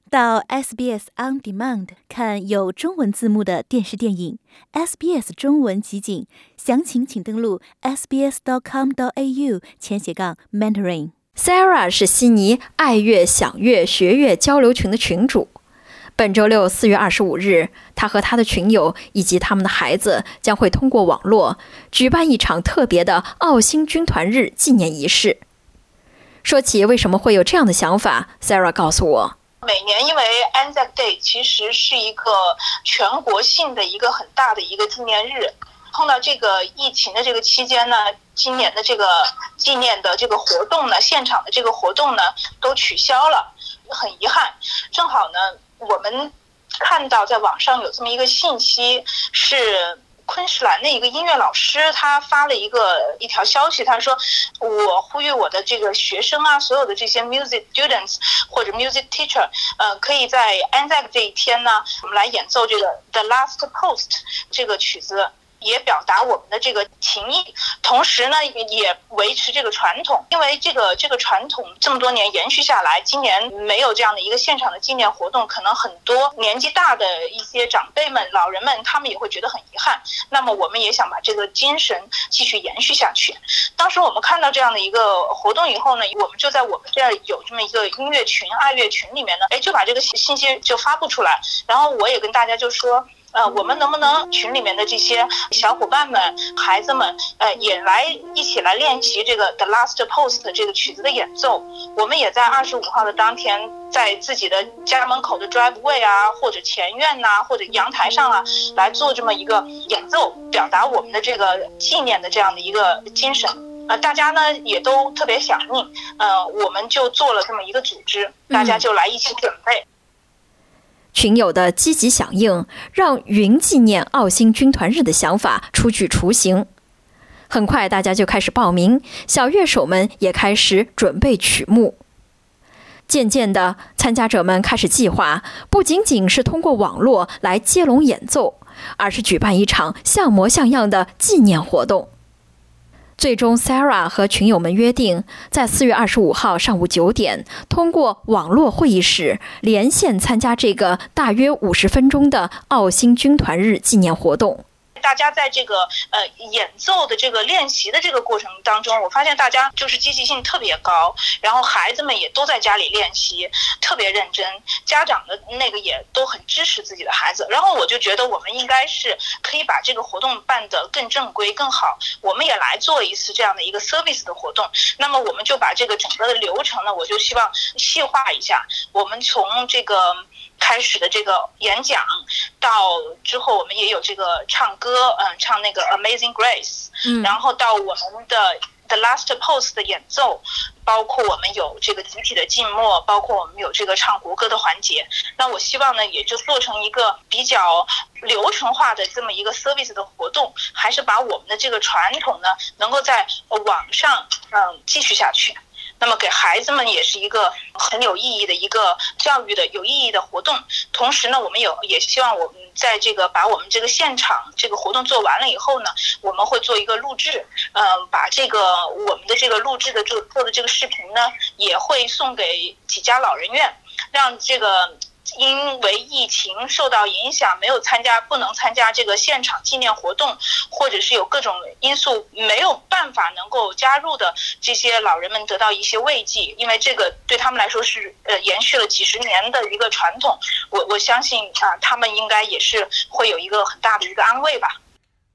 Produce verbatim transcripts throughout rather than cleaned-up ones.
到 S B S On Demand 看有中文字幕的电视电影 S B S 中文集锦，详情请登录 s b s dot com dot a u 前斜杠 mentoring。 Sarah 是悉尼爱乐享乐学乐交流群的群主。本周六四月二十五日，她和她的群友以及他们的孩子将会通过网络举办一场特别的澳新军团日纪念仪式。说起为什么会有这样的想法， Sarah 告诉我， 每年因为 Anzac Day 其实是一个全国性的一个很大的一个纪念日，碰到这个疫情的这个期间呢，今年的这个纪念的这个活动呢，现场的这个活动呢都取消了，很遗憾。正好呢我们看到在网上有这么一个信息，是昆士兰的一个音乐老师，他发了一个一条消息，他说我呼吁我的这个学生啊，所有的这些 music students 或者 music teacher 呃，可以在 Anzac 这一天呢，我们来演奏这个 The Last Post 这个曲子，也表达我们的这个情谊，同时呢也维持这个传统。因为这个这个传统这么多年延续下来，今年没有这样的一个现场的纪念活动，可能很多年纪大的一些长辈们老人们他们也会觉得很遗憾，那么我们也想把这个精神继续延续下去。当时我们看到这样的一个活动以后呢，我们就在我们这儿有这么一个音乐群爱乐群里面呢，哎，就把这个信息就发布出来，然后我也跟大家就说呃，我们能不能群里面的这些小伙伴们、孩子们，呃，也来一起来练习这个 The Last Post 这个曲子的演奏？我们也在二十五号的当天，在自己的家门口的 driveway 啊，或者前院呐、啊，或者阳台上啊，来做这么一个演奏，表达我们的这个纪念的这样的一个精神。呃，大家呢也都特别响应，呃，我们就做了这么一个组织，大家就来一起准备。嗯， 群友的积极响应，让云纪念澳新军团日的想法初具雏形。很快大家就开始报名，小乐手们也开始准备曲目。渐渐的，参加者们开始计划，不仅仅是通过网络来接龙演奏，而是举办一场像模像样的纪念活动。最终 Sarah 和群友们约定，在四月二十五号上午九点，通过网络会议室连线参加这个大约五十分钟的澳新军团日纪念活动。 大家在这个呃演奏的这个练习的这个过程当中，我发现大家就是积极性特别高，然后孩子们也都在家里练习，特别认真，家长的那个也都很支持自己的孩子。然后我就觉得我们应该是可以把这个活动办得更正规更好，我们也来做一次这样的一个 service 的活动。那么我们就把这个整个的流程呢，我就希望细化一下，我们从这个开始的这个演讲，到之后我们也有这个唱歌，嗯，唱那个 Amazing Grace，嗯，然后到我们的 The Last Post 的演奏，包括我们有这个集体的静默，包括我们有这个唱国歌的环节。那我希望呢，也就做成一个比较流程化的这么一个 service 的活动，还是把我们的这个传统呢，能够在网上嗯继续下去。那么给孩子们也是一个很有意义的一个教育的有意义的活动。同时呢，我们有也希望我们在这个把我们这个现场这个活动做完了以后呢，我们会做一个录制，嗯、呃，把这个我们的这个录制的这做的这个视频呢，也会送给几家老人院，让这个因为疫情受到影响，没有参加不能参加这个现场纪念活动，或者是有各种因素没有办法能够加入的这些老人们得到一些慰藉。因为这个对他们来说是呃延续了几十年的一个传统，我我相信啊、呃，他们应该也是会有一个很大的一个安慰吧。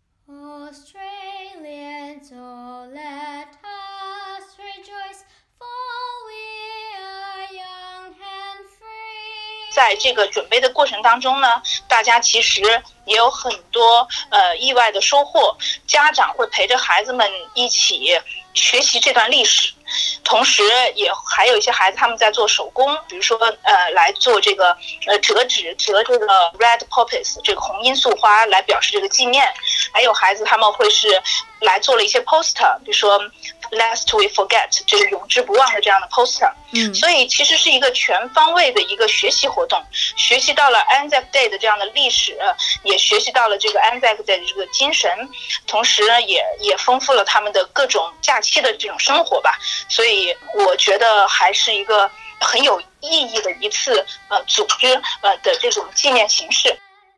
Australians, oh, let us rejoice, for we are young and free. 在这个准备的过程当中呢，大家其实也有很多呃意外的收获。家长会陪着孩子们一起学习这段历史，同时也还有一些孩子他们在做手工，比如说呃来做这个呃折纸，折这个 red poppies 这个红罂粟花来表示这个纪念。还有孩子他们会是来做了一些 poster， 比如说 lest we forget 这个永志不忘的这样的 poster。嗯，所以其实是一个全方位的一个学习活动，学习到了 Anzac Day 的这样的历史，也学习到了这个 Anzac Day 的这个精神，同时呢也也丰富了他们的各种假期的这种生活吧。所以我觉得还是一个很有意义的一次呃组织呃的这种纪念形式。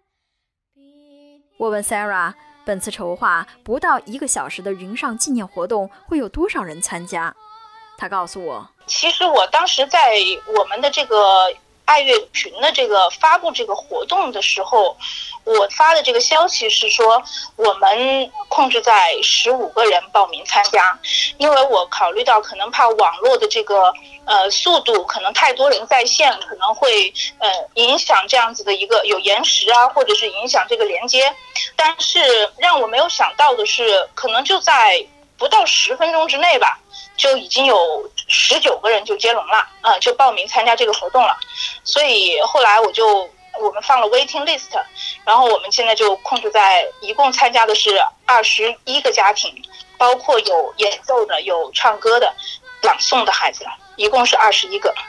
我问 Sarah， 本次筹划不到一个小时的云上纪念活动会有多少人参加？她告诉我， 其实我当时在我们的这个爱乐群的这个发布这个活动的时候，我发的这个消息是说我们控制在十五个人报名参加，因为我考虑到可能怕网络的这个呃速度可能太多人在线，可能会呃影响这样子的一个有延时啊，或者是影响这个连接。但是让我没有想到的是，可能就在不到十分钟之内吧，就已经有十九个人就接龙了，啊、呃，就报名参加这个活动了。所以后来我就我们放了 waiting list， 然后我们现在就控制在一共参加的是二十一个家庭，包括有演奏的、有唱歌的、朗诵的孩子，一共是二十一个。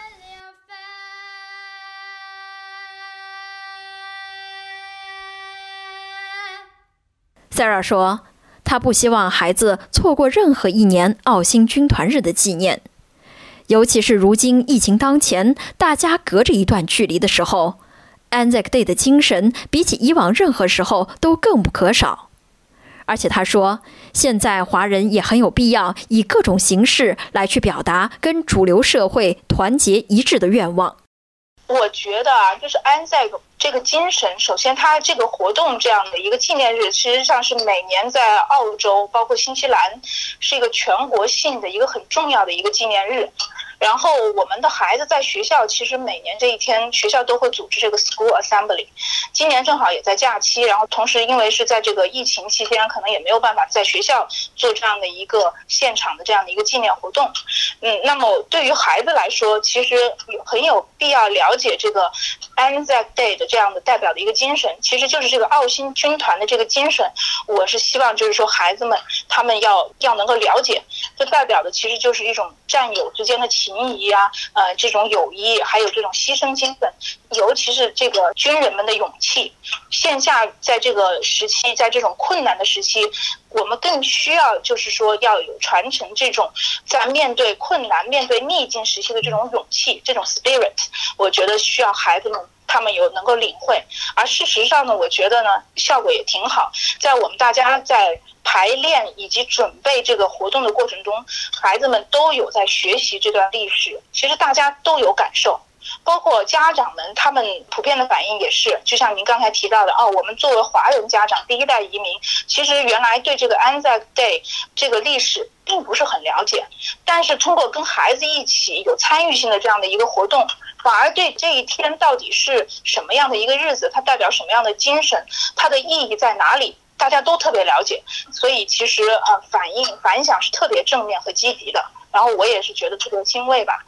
Sarah 说，她不希望孩子错过任何一年澳新军团日的纪念，尤其是如今疫情当前，大家隔着一段距离的时候， Anzac Day 的精神比起以往任何时候都更不可少。而且她说，现在华人也很有必要以各种形式来去表达跟主流社会团结一致的愿望。 我觉得啊，就是Anzac这个精神，首先它这个活动这样的一个纪念日，实际上是每年在澳洲包括新西兰是一个全国性的一个很重要的一个纪念日。然后我们的孩子在学校，其实每年这一天学校都会组织这个 school assembly， 今年正好也在假期，然后同时因为是在这个疫情期间，可能也没有办法在学校做这样的一个现场的这样的一个纪念活动。嗯，那么对于孩子来说，其实很有必要了解这个 Anzac Day 的这样的代表的一个精神，其实就是这个澳新军团的这个精神。我是希望就是说孩子们他们要要能够了解，这代表的其实就是一种战友之间的情谊啊，呃，这种友谊，还有这种牺牲精神，尤其是这个军人们的勇气。线下在这个时期，在这种困难的时期，我们更需要就是说要有传承这种在面对困难、面对逆境时期的这种勇气，这种 spirit， 我觉得需要孩子们他们有能够领会。而事实上呢，我觉得呢效果也挺好，在我们大家在排练以及准备这个活动的过程中，孩子们都有在学习这段历史，其实大家都有感受，包括家长们他们普遍的反应也是，就像您刚才提到的哦，我们作为华人家长第一代移民，其实原来对这个 Anzac Day 这个历史并不是很了解，但是通过跟孩子一起有参与性的这样的一个活动，反而对这一天到底是什么样的一个日子，它代表什么样的精神，它的意义在哪里，大家都特别了解。所以其实呃反应反响是特别正面和积极的，然后我也是觉得特别欣慰吧。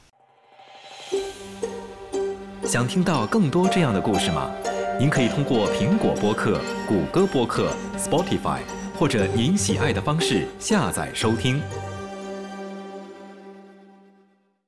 想听到更多这样的故事吗？您可以通过苹果播客、谷歌播客、Spotify 或者您喜爱的方式下载收听。